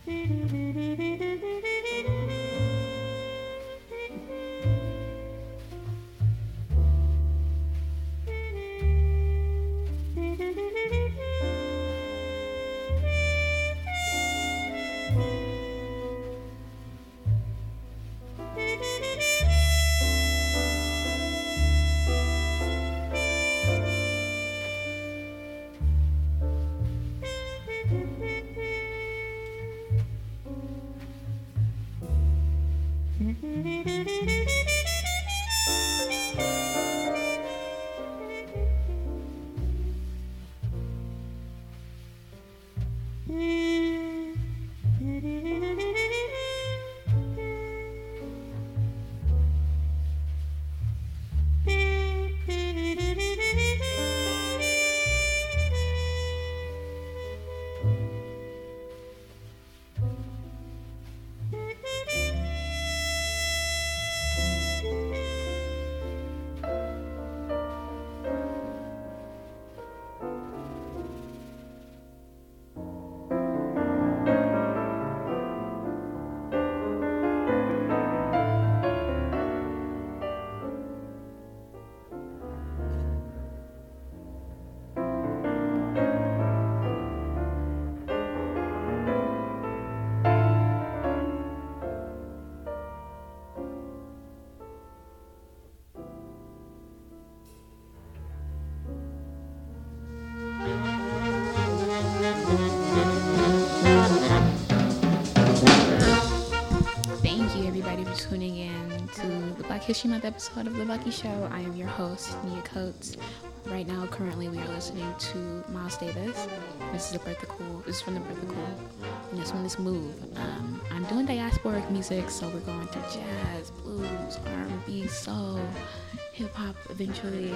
Tuning in to the Black History Month episode of The Bucky Show. I am your host, Nia Coates. Right now, currently, we are listening to Miles Davis. This is from the Bertha Cool. And this one is Move. I'm doing diasporic music, so we're going through jazz, blues, R&B, soul, hip-hop eventually.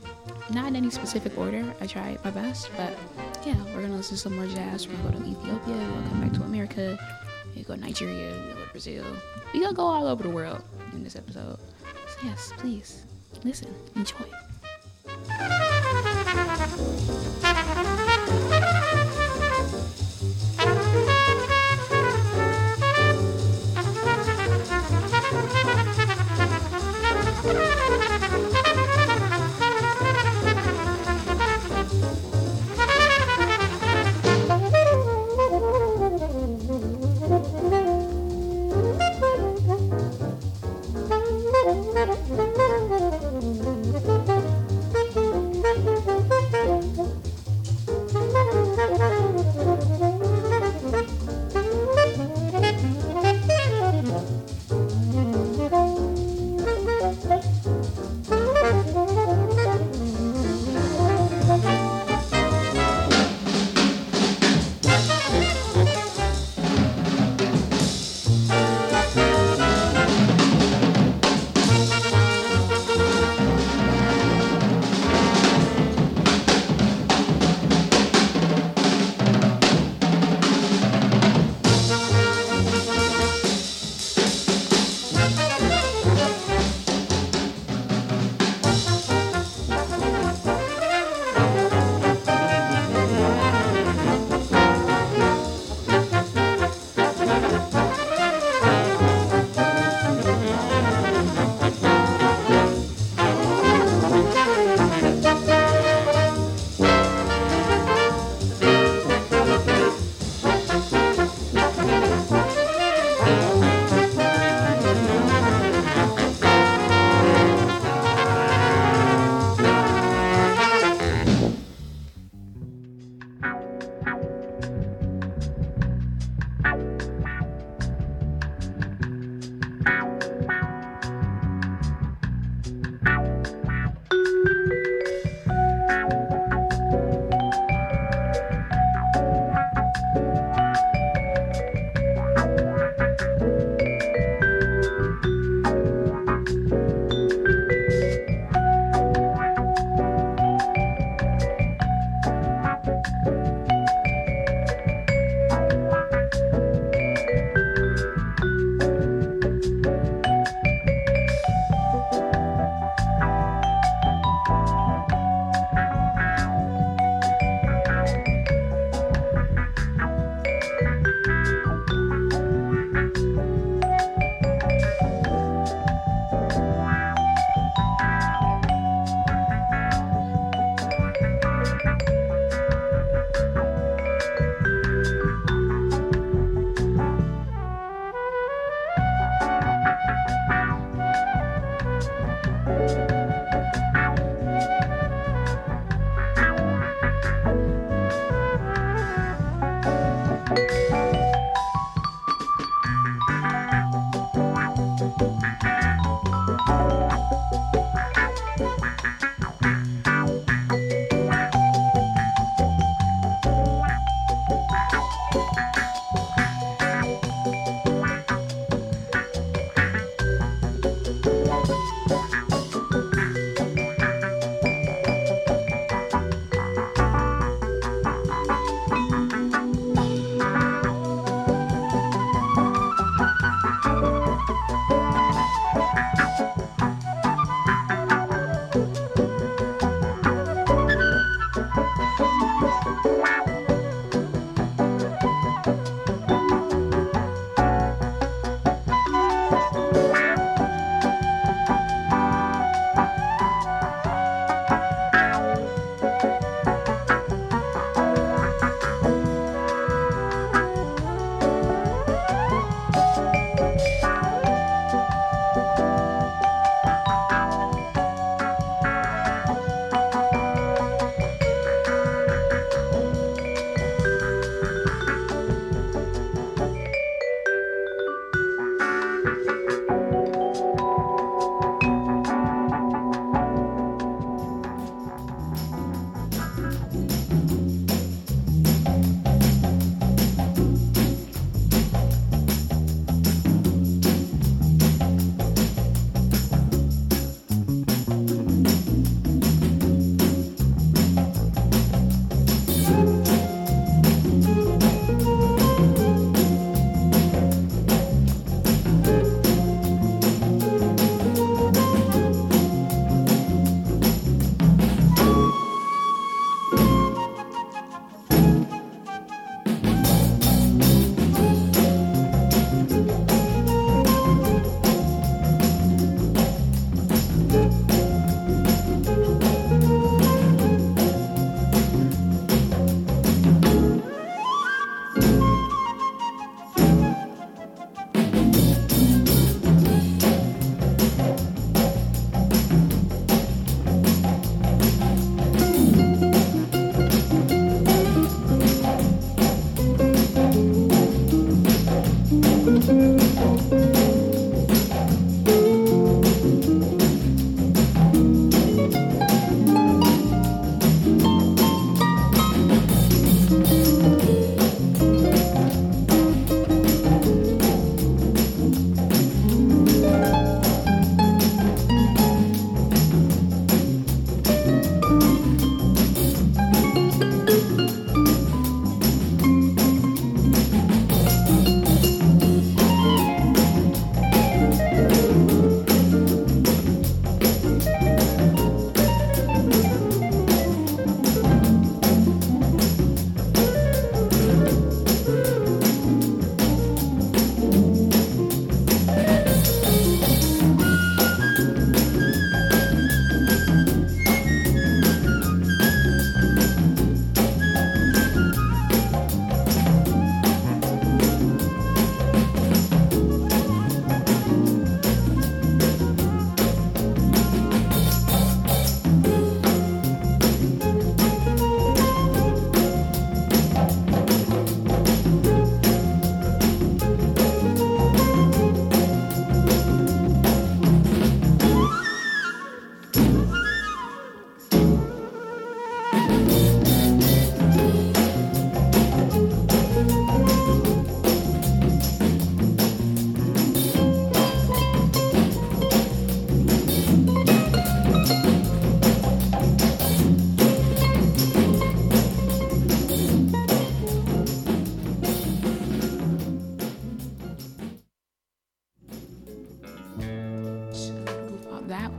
Not in any specific order. I tried my best, but yeah, we're going to listen to some more jazz. We're going to go to Ethiopia, we'll come back to America. We go to Nigeria, we go to Brazil. We gonna go all over the world in this episode. So yes, please listen, enjoy.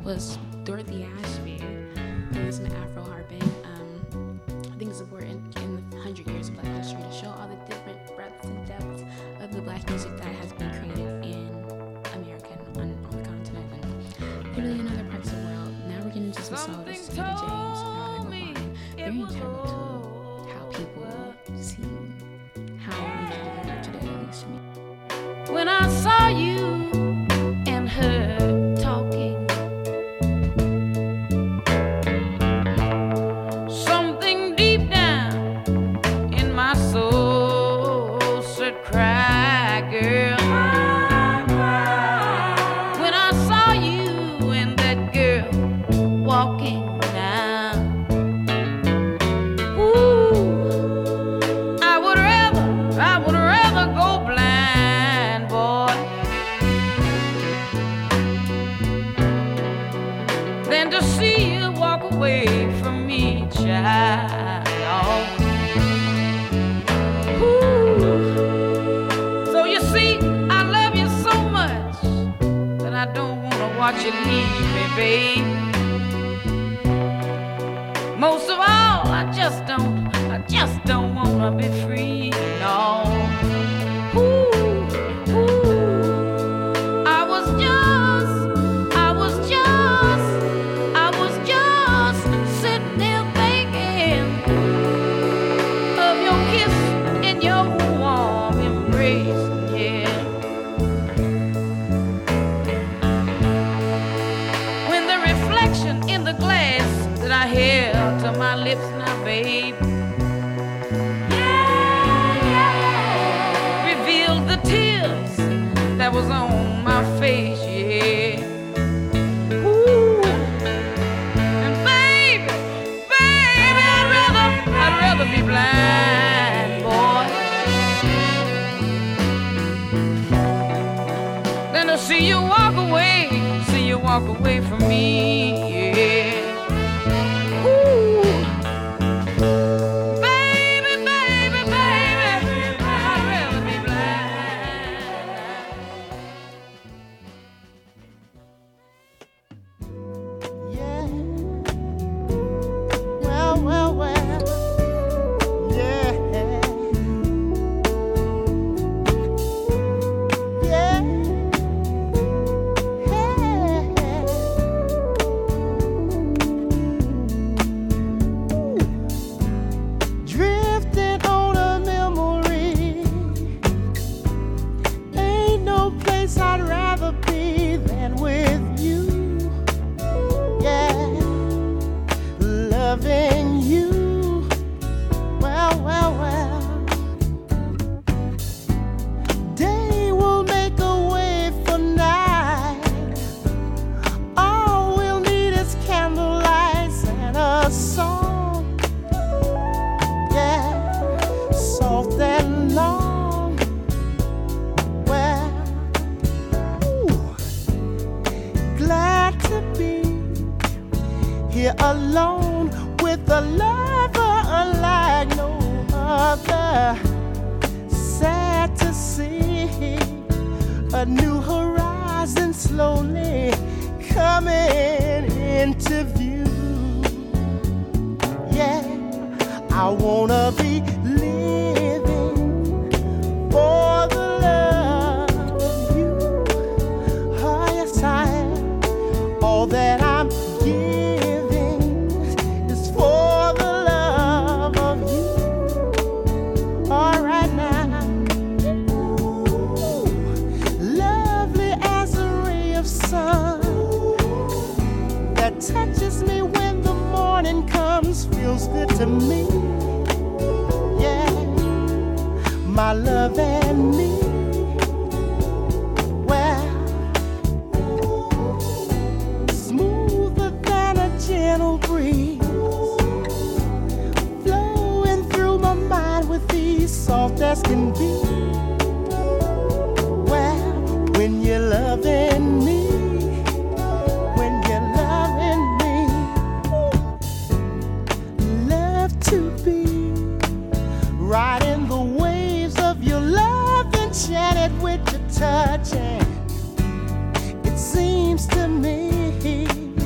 was Dorothy Ashby, who is an Afro harping. I think it's important in the 100 years of Black history to show all the different breadths and depths of the Black music that has been created in America and on the continent and literally in other parts of the world. Now we're getting into some songs, Etta James, and very integral to how people see how we can live today, at least to me. When I saw you and her talking, something deep down in my soul said, cry, girl. When I saw you and that girl walking now, ooh, I would rather go blind, boy, than to see you walk away from me, child. Ooh. So you see, I love you so much that I don't want to watch you leave me, babe. Most of all, I just don't want to be free, no. Ooh, ooh. I was just sitting there thinking of your kiss and your warm embrace, yeah. When the reflection in the glass that I held to my lips now, babe, revealed the tears that was on my face, yeah. Ooh. And baby, I'd rather be blind, boy, than to see you walk away from me, yeah. Ooh. Baby, I'd rather be blind. Yeah. Well. Yeah. Yeah. Drifting on a memory. Ain't no place I'd rather be than with you. Yeah, loving you. Well. Day will make a way for night. All we'll need is candlelight and a song. Yeah, soft and long. Well, ooh, glad to be here alone with a lover unlike no other. Sad to see a new horizon slowly coming into view. Yeah, I wanna be living for the love of you. Oh, yes, I am. All that I'm giving is for the love of you. All right now. Ooh, lovely as a ray of sun that touches me when the morning comes, feels good to me. Yeah, my love and me. Well, smoother than a gentle breeze, flowing through my mind with ease, soft as can be. Well, when you're loving me, love to be riding the waves of your love, enchanted with your touch, and it seems to me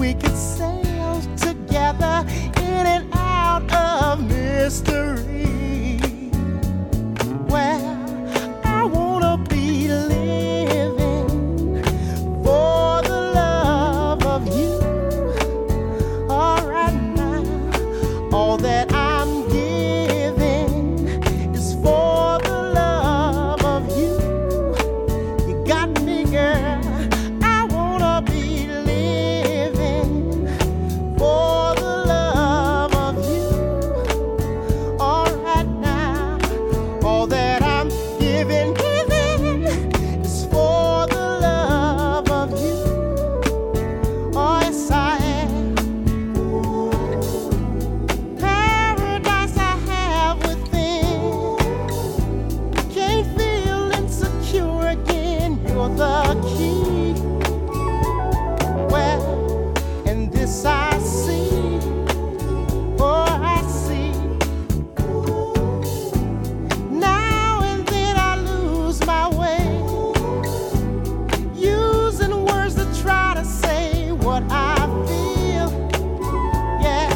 we could sail together in and out of mystery. Well, I wanna be living for the love of you. All right now, all that I'm giving is for the love of you. You got me, girl. I wanna be living for the love of you. All right now, all that I'm giving is for the love of you. Oh, yes, I am. Paradise I have within. Can't feel insecure again. You're the key. Well, and this I see. Oh, I see. Now and then I lose my way, using words to try to say what I feel. Yeah,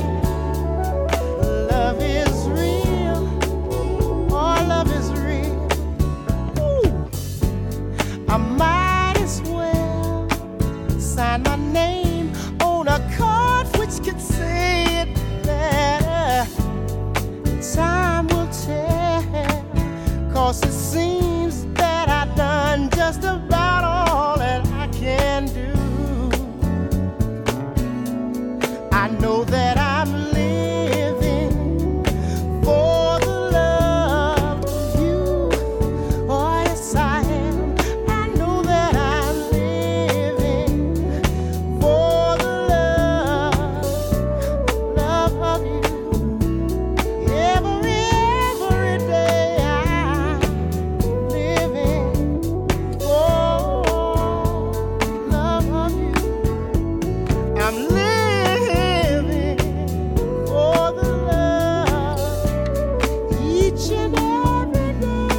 love is real. Oh, love is real. Ooh. I might as well sign my name on a card which could say it better. Time will tell, 'cause it seems that I've done just about all that I can do. I know that I'm living for the love of you. Oh, yes, I am. I know that I'm living for the love of you. Every day I'm living for love of you. I'm living for the love each and every day.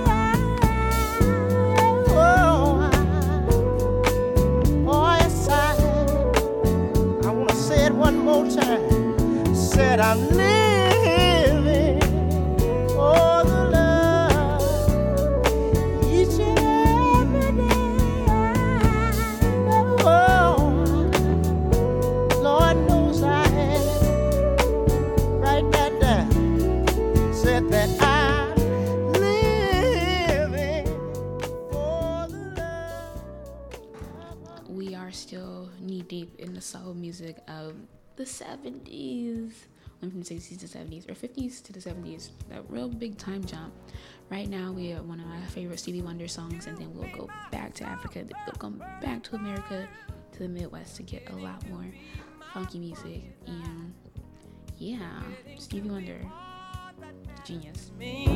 Oh, yes, I am. I want to say it one more time. Said I'm living for the love each and every day. Oh, Lord knows I am. Write that down. Said that I'm living for the love. We are still knee deep in the soul music of the 70s. Went from the 60s to 70s, or 50s to the 70s. That real big time jump. Right now, we are one of my favorite Stevie Wonder songs, and then we'll go back to Africa. We'll come back to America, to the Midwest, to get a lot more funky music. And yeah, Stevie Wonder, genius.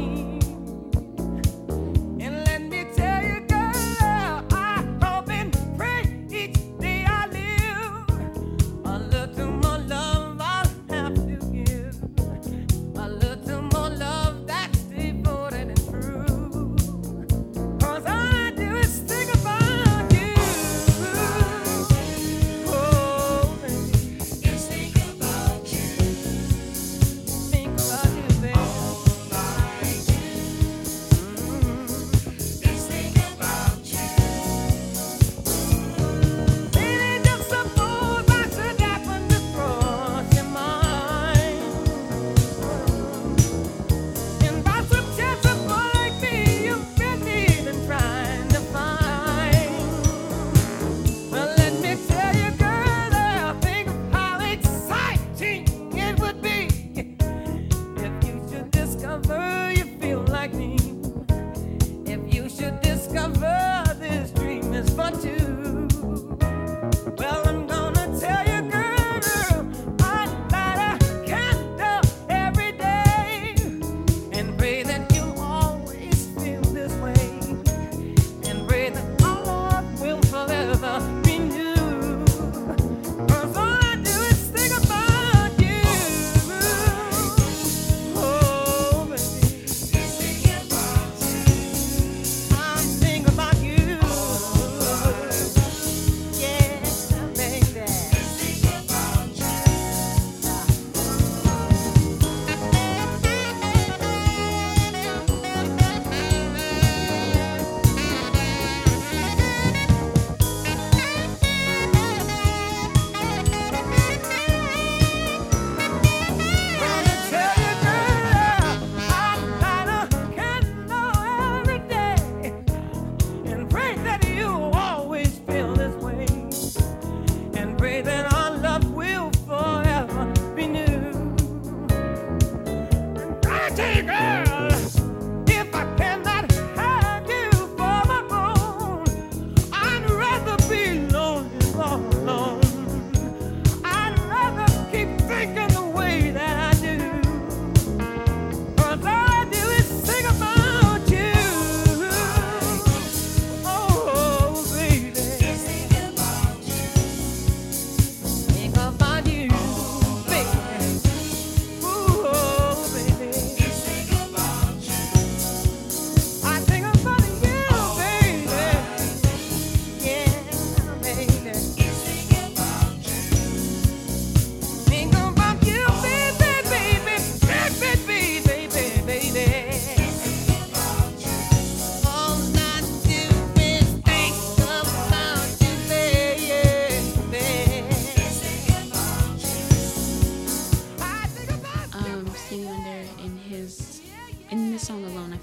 And let me tell you, girl, I hope and pray each day I live. A little more love I'll have to give. A little more love that's devoted and true. 'Cause all I do is think about you. Oh, baby. Just think about you. Think about you, baby.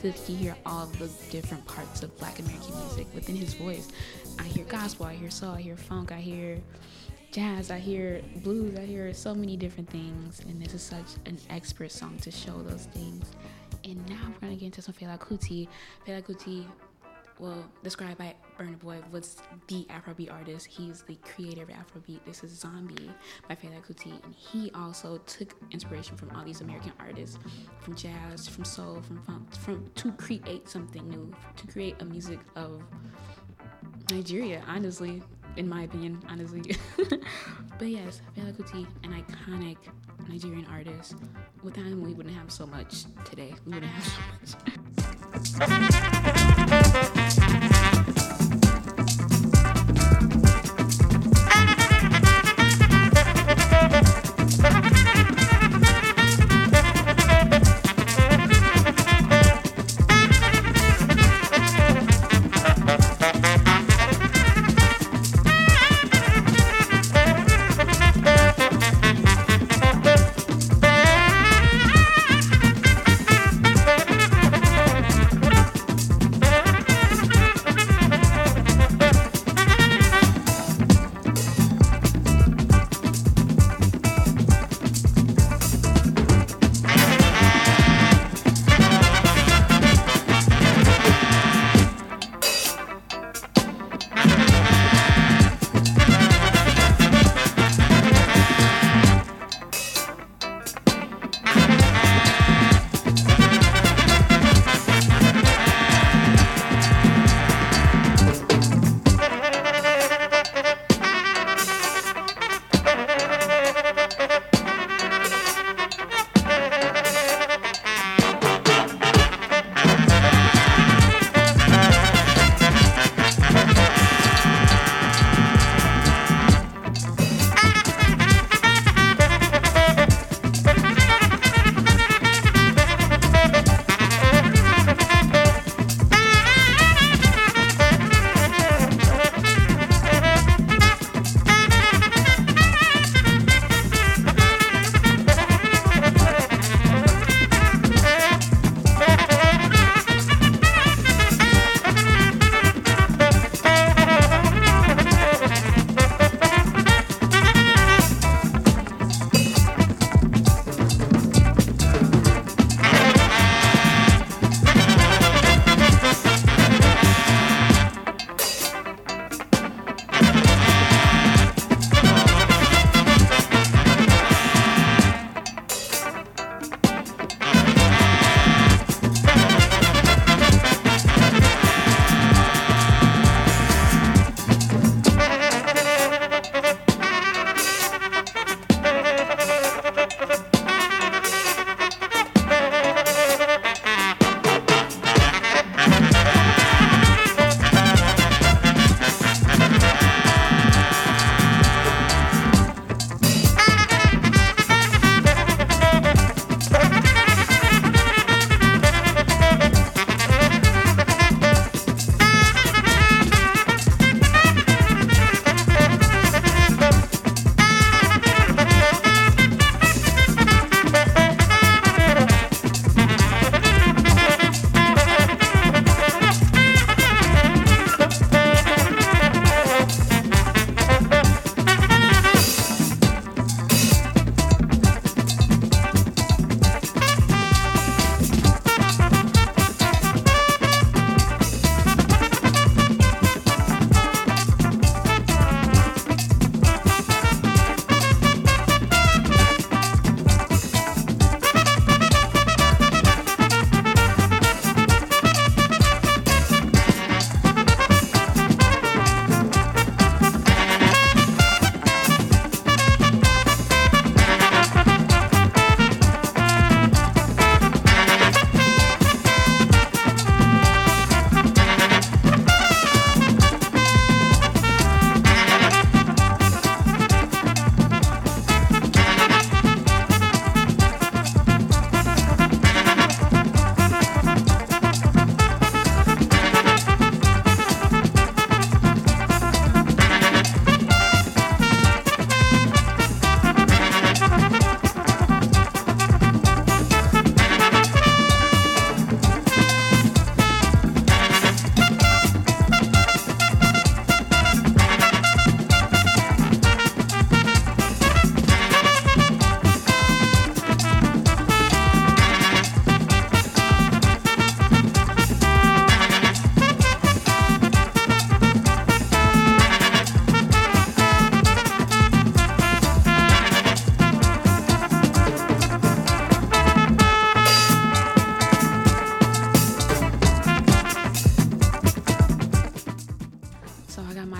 Kuti can hear all the different parts of Black American music within his voice. I hear gospel, I hear soul, I hear funk, I hear jazz, I hear blues, I hear so many different things, and this is such an expert song to show those things. And now we're gonna get into some Fela Kuti. Fela Kuti, well, described by Burna Boy, was the Afrobeat artist. He's the creator of Afrobeat. This is Zombie by Fela Kuti, and he also took inspiration from all these American artists, from jazz, from soul, from funk, to create something new, to create a music of Nigeria, honestly, in my opinion, honestly. But yes, Fela Kuti, an iconic Nigerian artist. Without him, we wouldn't have so much today. We wouldn't have so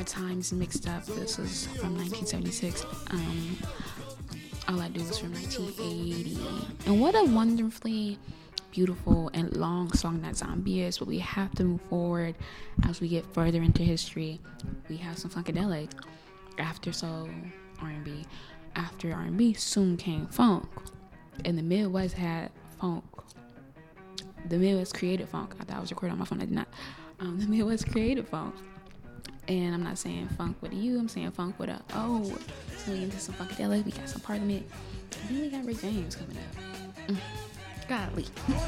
times mixed up. This was from 1976. All I Do was from 1980. And what a wonderfully beautiful and long song that Zombie is. But we have to move forward as we get further into history. We have some funkadelic. After soul, R&B. After R&B, soon came funk. And the Midwest had funk. The Midwest created funk. I thought I was recording on my phone. I did not. The Midwest created funk. And I'm not saying funk with a U. I'm saying funk with a O. So we into some funkadelic. We got some Parliament. And then we got Rick James coming up. Godly.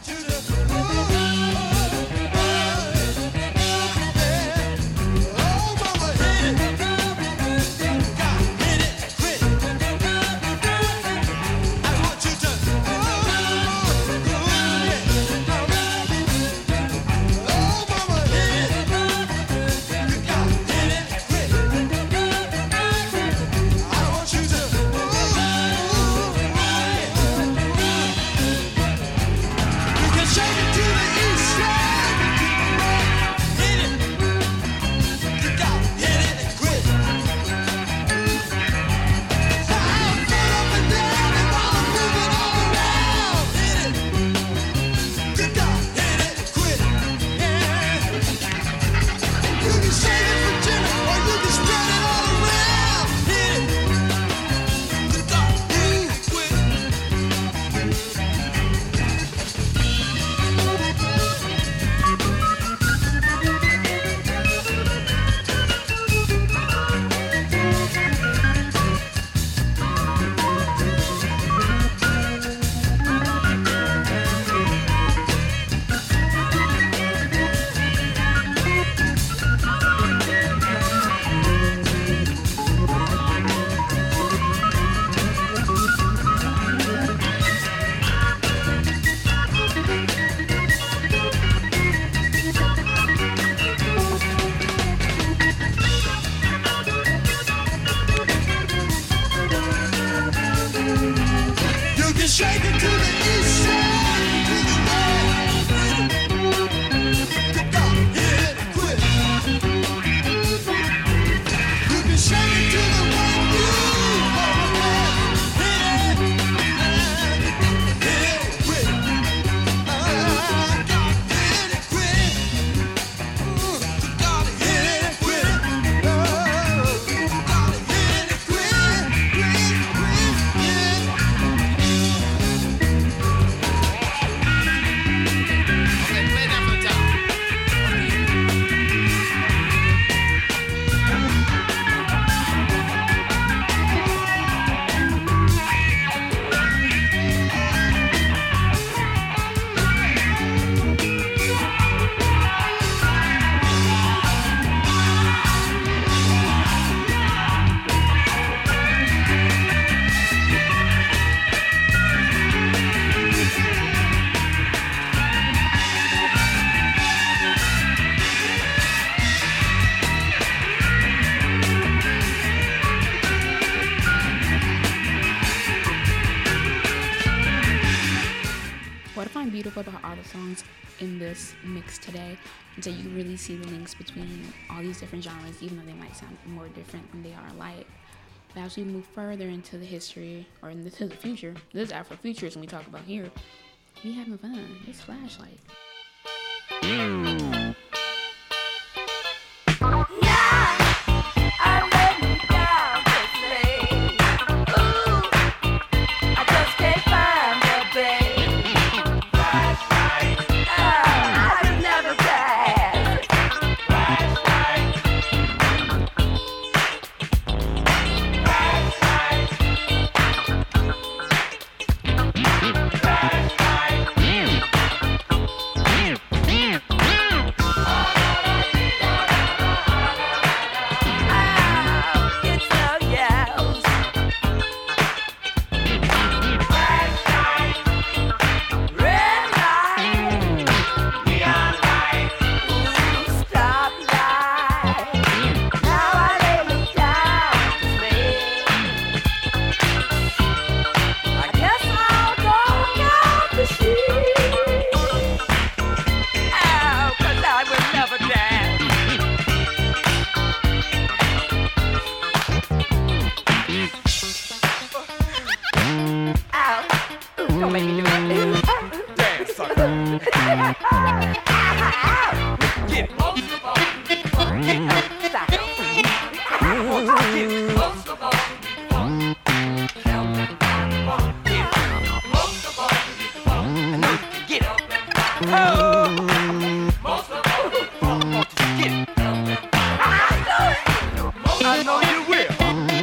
Beautiful about all the songs in this mix today, and so you really see the links between all these different genres, even though they might sound more different than they are alike. But as we move further into the history or into the future, this is Afrofuturism we talk about here. We having fun. It's Flashlight. I know you will.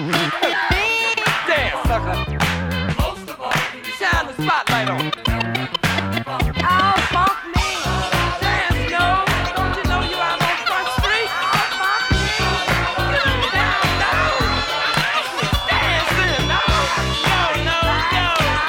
Dance, sucker. Shine the spotlight on. Oh, funk me. Dance, no. Don't you know you out on Front Street? Oh, funk me. Down, down. Dancing, no. No, no, no.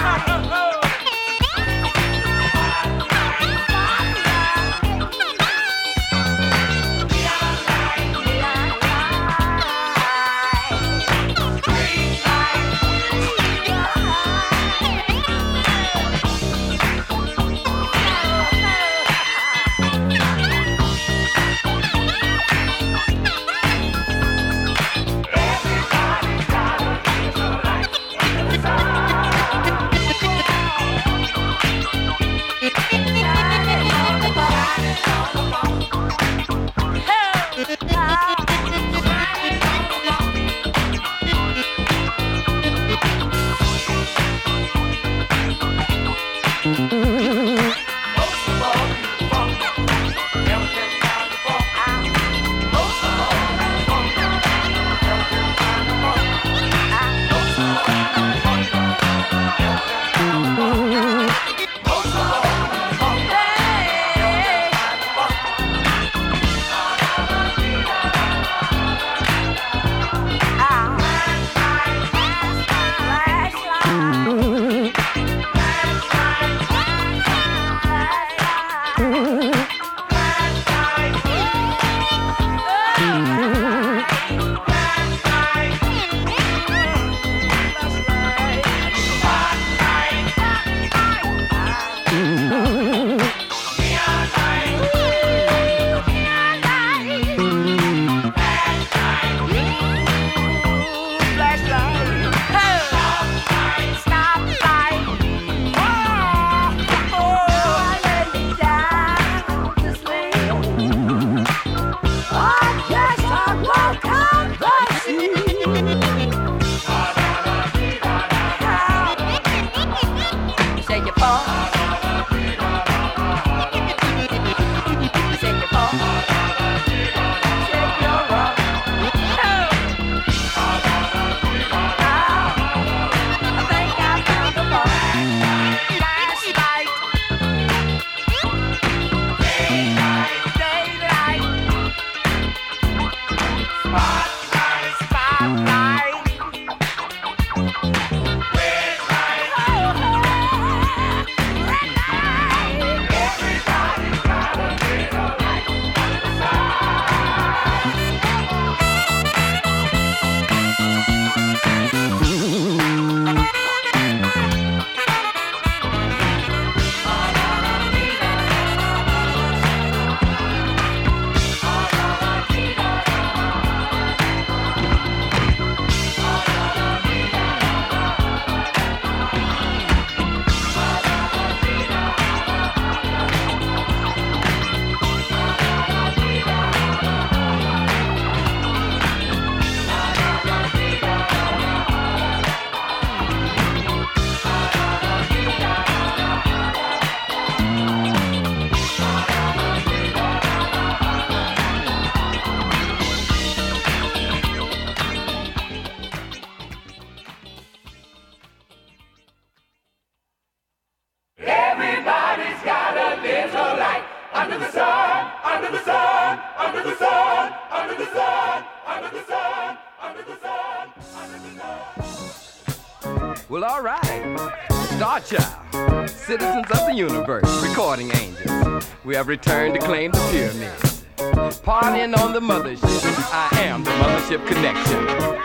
Well, all right. Star Child, citizens of the universe, recording angels. We have returned to claim the pyramids. Partying on the mothership. I am the mothership connection.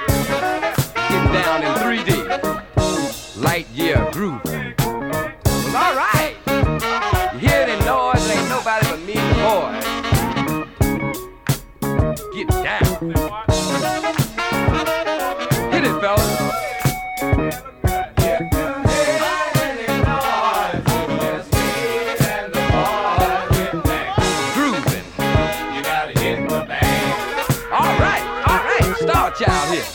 Getting down in 3D. Light year grooving. Well, all right. You hear the noise? Ain't nobody but me and the boys. Get down. Hit it, fellas. Child here.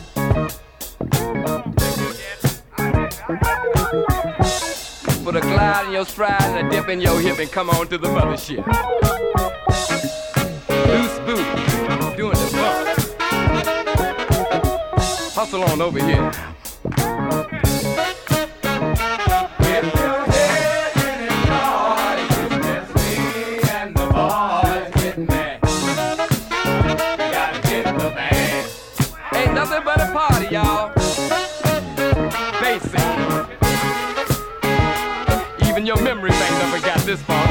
Put a glide in your stride and a dip in your hip and come on to the mothership. Loose booty, doing the bump. on over here. Ain't nothing but a party, y'all. Basic. Even your memory bank never got this far.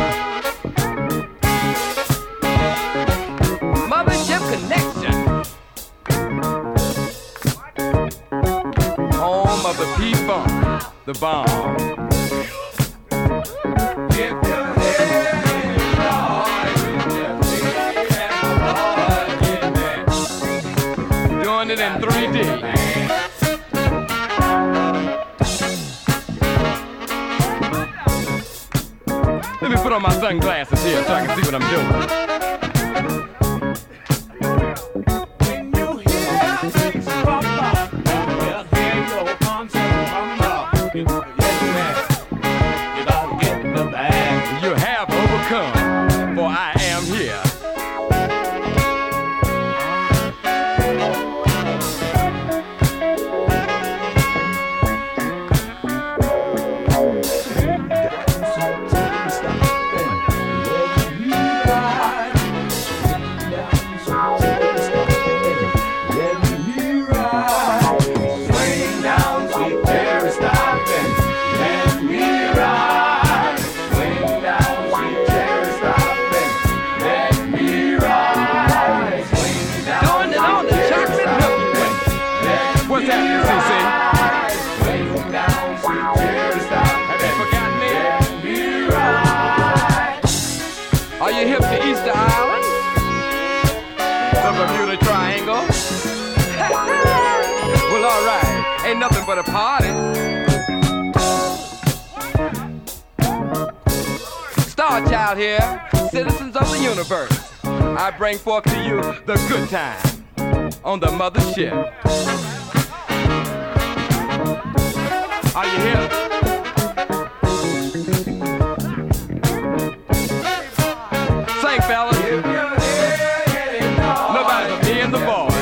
Mothership Connection. Home of the P-Funk, the bomb. Doing it in 3D. Let me put on my sunglasses here so I can see what I'm doing. When you hear things from up, well, hear your concert from up. Yes, man. You gotta get the bag. You have overcome, for I am here. What's happening, CC? Have you forgotten me? Are you hip to Easter Island? The Bermuda Triangle? Well, alright. Ain't nothing but a party. Star Child here, citizens of the universe. I bring forth to you the good time on the mothership. Are you here? Sing, fellas. Nobody but me and the boys.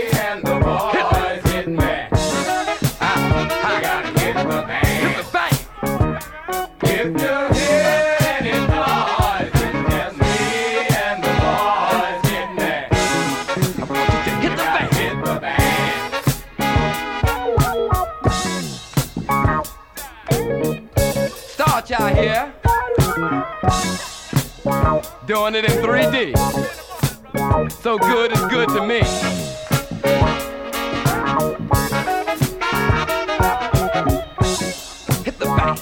Hit me. I gotta hit the bang. Hit the bang. If you hear any noise, it's just me and the boys. Hit me. I want you to hit the bang. Hit the bang. Star Child here, doing it in 3D. So good is good to me. Hit the bang.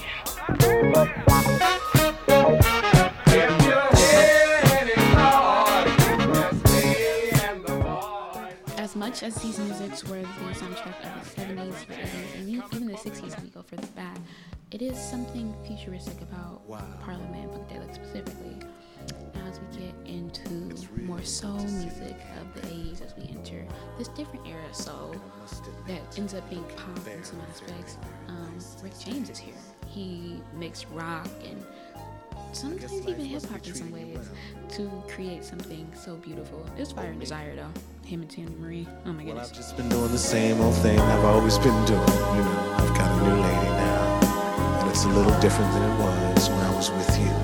If you hear any noise, it's me and the boys. As much as these musics were the soundtrack of the 70s, the 80s, and even the 60s if we go further back, it is something futuristic about Parliament and Funkadelic specifically. Now as we get into more soul music of the 80s, as we enter this different era of soul that ends up being pop in some aspects, Rick James is here. He mixed rock and sometimes even hip-hop in some ways to create something so beautiful. It's Fire and Desire though. Him and Tammy Marie. Oh my Well, goodness. I've just been doing the same old thing I've always been doing. You know, I've got a new lady now, and it's a little different than it was when I was with you.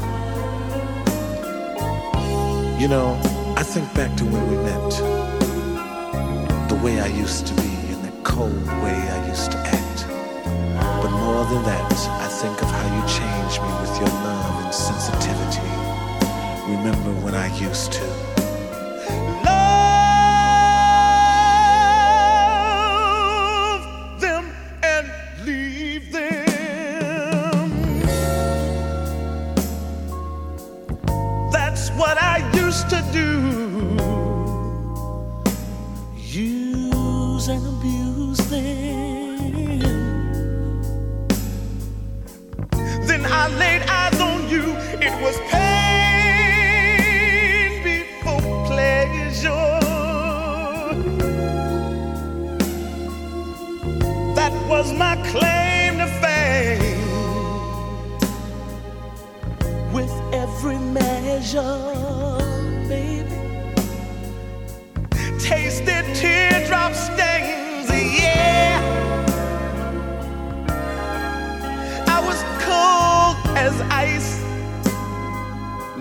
You know, I think back to when we met, the way I used to be and the cold way I used to act. But more than that, I think of how you changed me with your love and sensitivity. Remember when I used to Love them and leave them. That's what I used to do. Use and abuse them. Then I laid eyes on you. It was pain before pleasure. That was my claim to fame. With every measure, baby, tasted teardrop stains, yeah.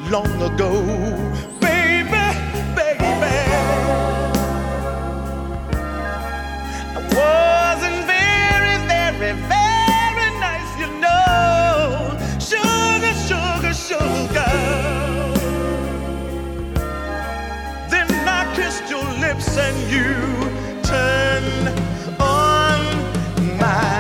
long ago. Baby, baby, I wasn't very, very, very nice, you know. Sugar, sugar, sugar. Then I kissed your lips and you turned on my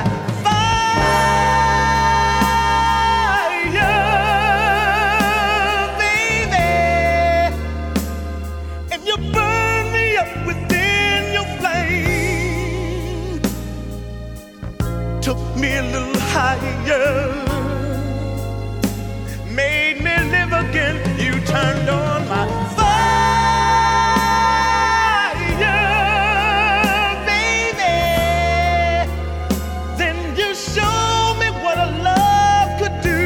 me a little higher, made me live again. You turned on my fire, baby. Then you showed me what a love could do.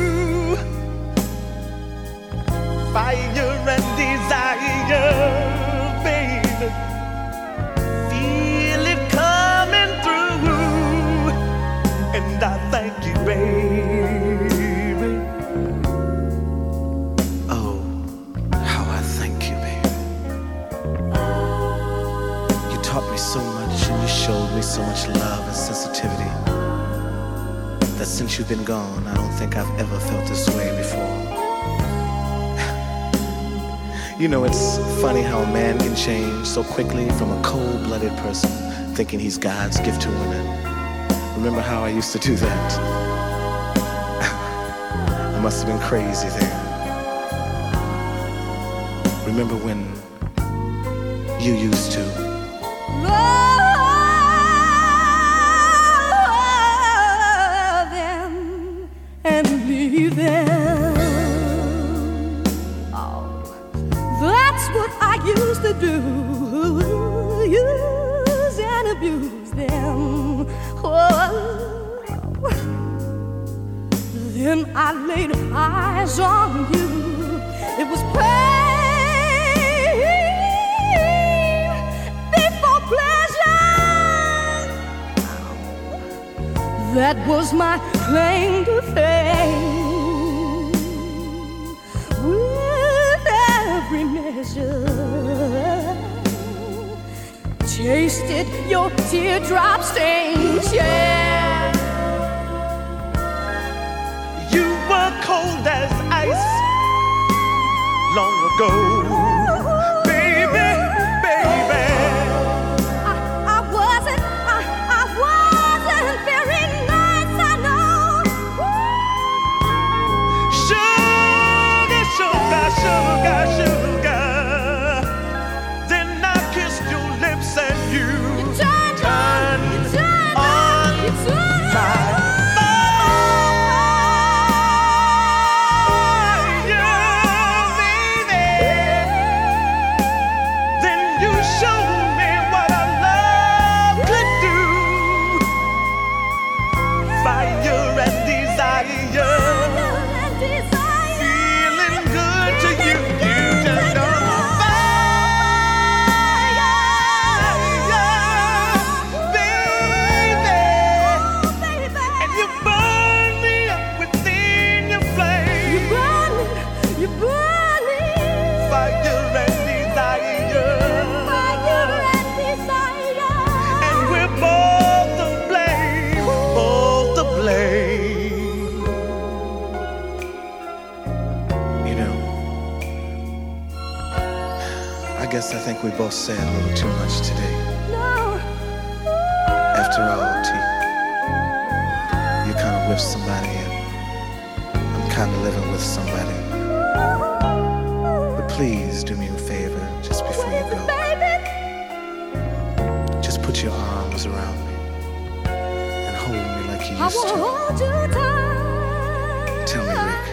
Fire and desire, baby. Feel it coming through. And I thank you, baby. Oh, how I thank you, baby. You taught me so much and you showed me so much love and sensitivity that since you've been gone, I don't think I've ever felt this way before. You know, it's funny how a man can change so quickly from a cold-blooded person thinking he's God's gift to women. Remember how I used to do that? I must have been crazy then. Remember when you used to love them and leave them. Oh, that's what I used to do. Use and abuse them. Then I laid eyes on you. It was pain before pleasure. That was my claim to fame. With every measure, tasted your teardrop stains, yeah. You were cold as ice long ago. Baby, baby, I wasn't very nice, I know. Sugar, sugar, sugar, sugar. Then I kissed your lips and you turned on my I think we both said a little too much today. No. After all, T, you're kind of with somebody and I'm kind of living with somebody. But please do me a favor just before you go. Just put your arms around me and hold me like you used to. Tell me, Rick,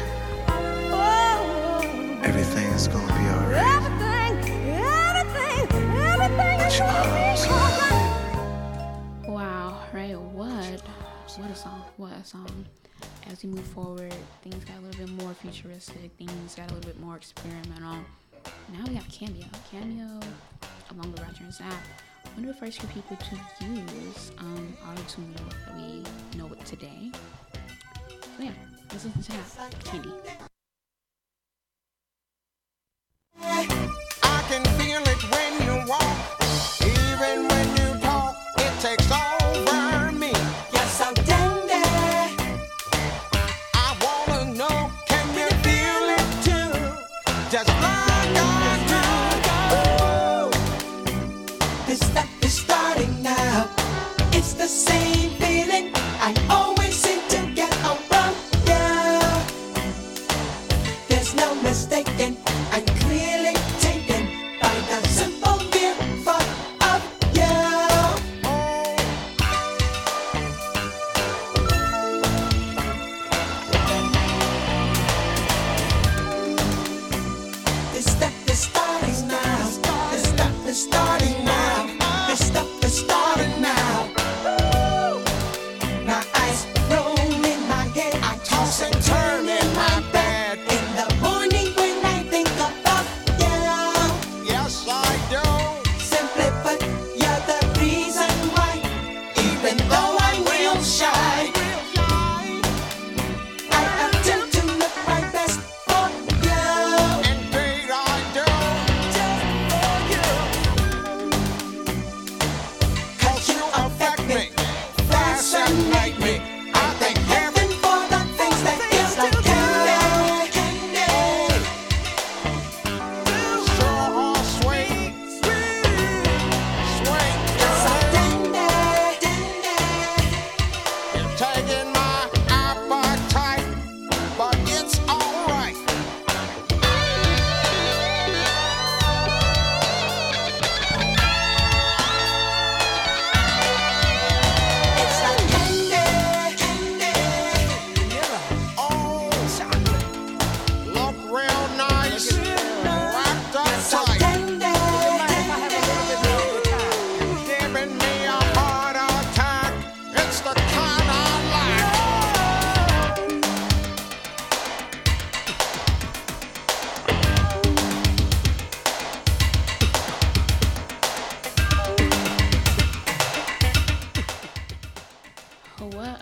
everything's gonna be all right. Wow, right? What a song! What a song! As we move forward, things got a little bit more futuristic. Things got a little bit more experimental. Now we got Cameo, along with Roger and Zapp, one of the first few people to use auto-tune that we know today. So yeah, let's listen to that. Candy.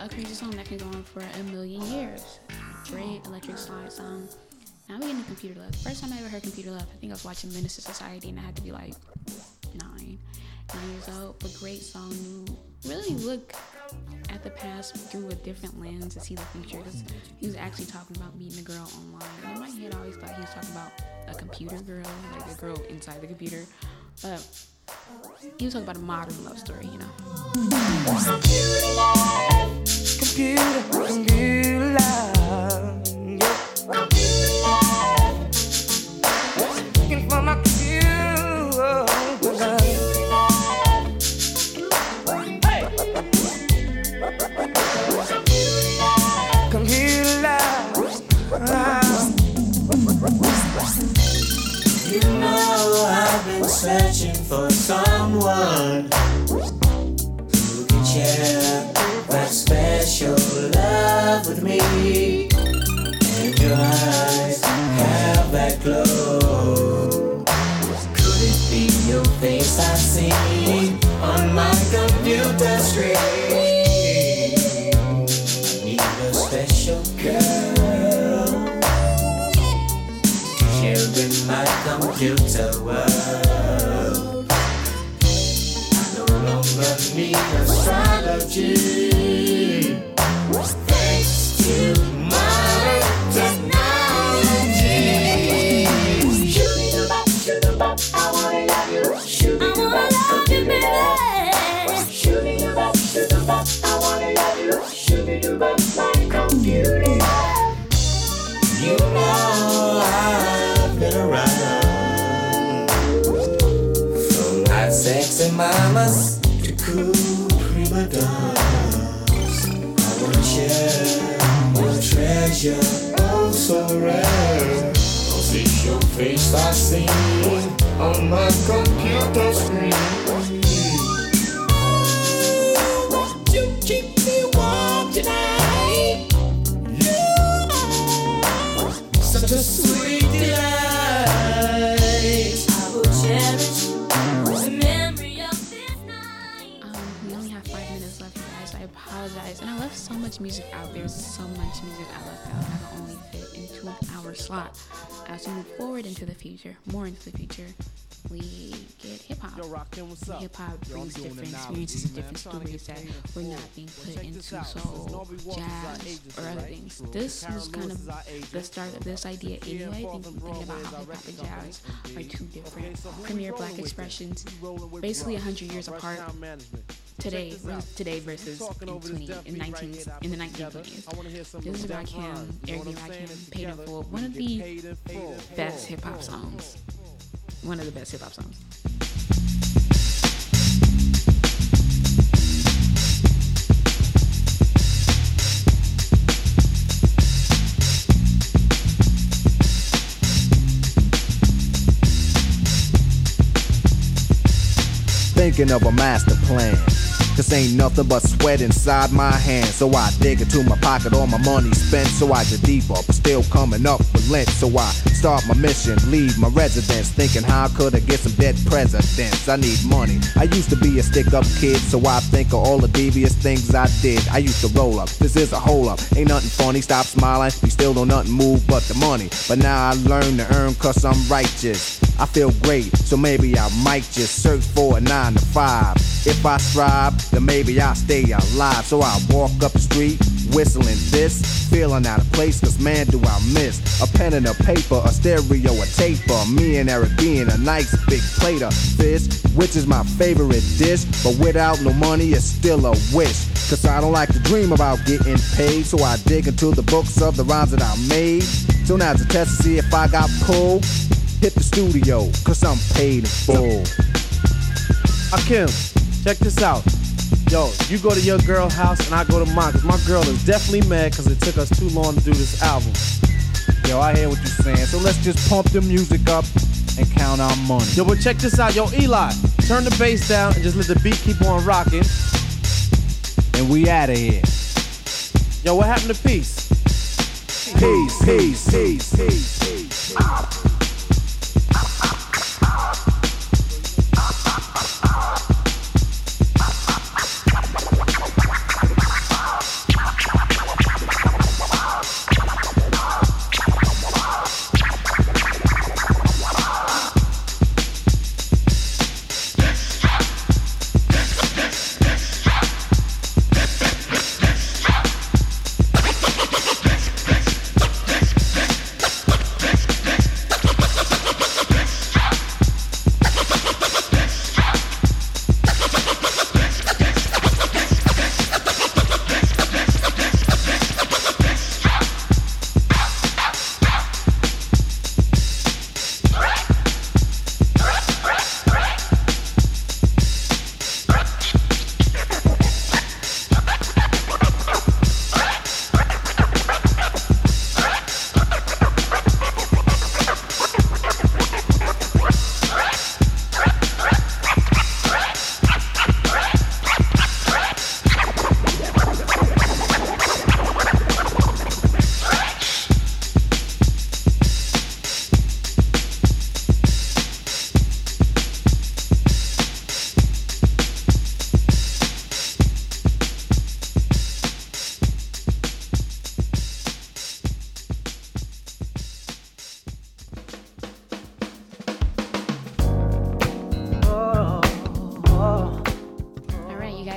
a crazy song that can go on for a million years. Great electric slide song. Now we getting Computer Love. First time I ever heard Computer Love, I think I was watching Menace to Society and I had to be like 9 years old. But great song. You really look at the past through a different lens to see the future, because he was actually talking about meeting a girl online. And in my head, I always thought he was talking about a computer girl, like a girl inside the computer. But he was talking about a modern love story, you know. Computer love, computer love, yeah. Computer love, looking for my computer love. Computer love. You know I've been searching for someone who can share that special love with me. And your eyes have that glow. Could it be your face I see on my computer screen? I need a special girl to share in my computer world. I no longer need astrology. Thanks to my technology. Shoot-a-bop, I wanna love you. Shoot-a-bop, baby. Shoot-a-bop, I wanna love you. Shoot-a-bop, my computer. You know I've been around, from hot sexy mamas to cool prima donnas. I wanna share your treasure, oh so rare. Cause it's your face I see on my computer screen. Won't you keep me warm tonight? Such a sweet delight. I will cherish the memory of this night. We only have 5 minutes left, you guys. I apologize. And I left so much music out. There's so much music I left out. I can only fit into an hour slot. As we move forward into the future, more into the future, we get hip-hop. Hip-hop brings different experiences and different stories that were not being put into soul, jazz, or other things. This was kind of the start of this idea anyway, thinking about how hip-hop and jazz are two different premier black expressions, basically 100 years apart. Today versus in the 1920s. This is Rakim, Eric B. Rakim, Paid in Full, one of the best hip-hop songs. One of the best hip-hop songs. Thinking of a master plan. This ain't nothing but sweat inside my hands. So I dig into my pocket, all my money spent. So I get deeper, but still coming up with lint. So I start my mission, leave my residence, thinking how could I get some dead presidents? I need money. I used to be a stick-up kid, so I think of all the devious things I did. I used to roll up, this is a hole up. Ain't nothing funny, stop smiling. We still don't nothing move but the money. But now I learn to earn cause I'm righteous. I feel great, so maybe I might just search for a 9 to 5. If I strive, then maybe I'll stay alive. So I walk up the street, whistling this, feeling out of place, cause man do I miss a pen and a paper, a stereo, a taper. Me and Eric being a nice big plate of fish, which is my favorite dish. But without no money, it's still a wish. Cause I don't like to dream about getting paid, so I dig into the books of the rhymes that I made. So now to test to see if I got pulled, hit the studio, cause I'm paid in full. Akim, check this out. Yo, you go to your girl house and I go to mine, cause my girl is definitely mad cause it took us too long to do this album. Yo, I hear what you're saying, so let's just pump the music up and count our money. Yo, but check this out. Yo, Eli, turn the bass down and just let the beat keep on rocking. And we outta here. Yo, what happened to peace? Peace, peace, peace, peace, peace.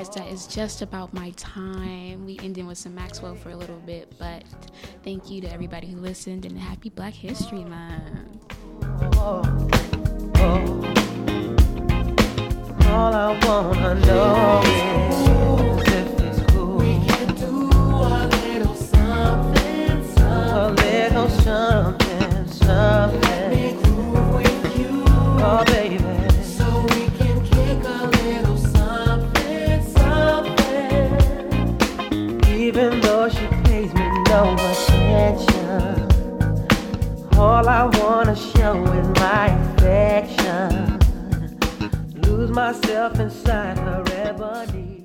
guys, that is just about my time. We ended with some Maxwell for a little bit, but thank you to everybody who listened, and happy Black History Month. All I wanna know is if it's cool. We can do a little something, a little something, something. Let me groove with you, oh baby. So we can kick a little something, something. Even though she pays me no attention, all I wanna show is my affection. Lose myself inside her ebony.